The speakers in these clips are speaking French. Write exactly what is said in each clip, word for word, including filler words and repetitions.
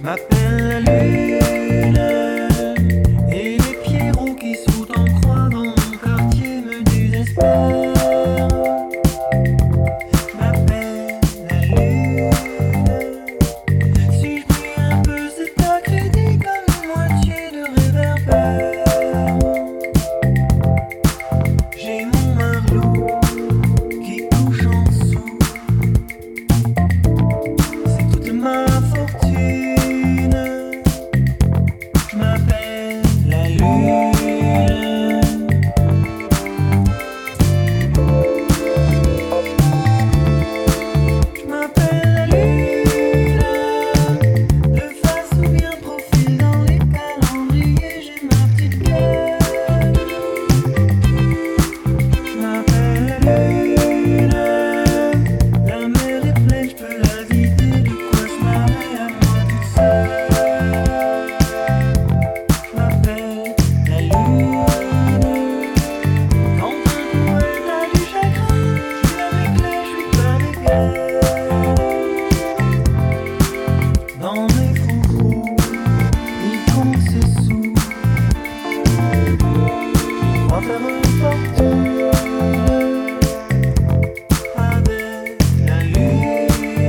Je m'appelle la lune et les pierrots qui sautent en croix dans mon quartier me désespèrent. Je m'appelle la lune. Si je brille un peu, c'est à crédit comme une moitié de réverbère. J'ai mon marlot qui couche en dessous. C'est toute ma fortune. Je m'appelle la lune. Je m'appelle la lune. De face ou bien profil dans les calendriers, j'ai ma petite gueule. Je m'appelle la lune. La mer est pleine, je peux la vider. De quoi se marrer à moi toute seule. Je m'appelle la lune. Quand un poète a du chagrin, je suis avec les, je suis pas des gueules. Dans mes fourous, il compte ses sous. Il croit faire une fortune avec la lune.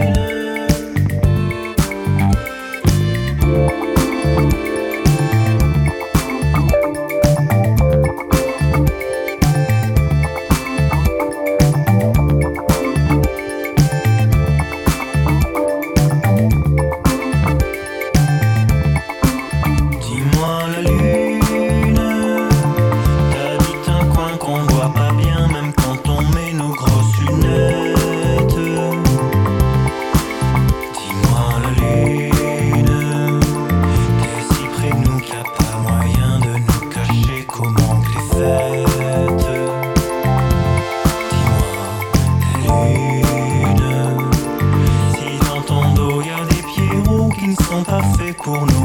Dis-moi la lune, t'habites un coin qu'on voit pas bien même quand on met nos grosses lunettes. Dis-moi la lune, t'es si près de nous qu'il y a pas moyen de nous cacher comment que les fêtes. Dis-moi la lune, si dans ton dos y a des pierrots qui ne sont pas faits pour nous.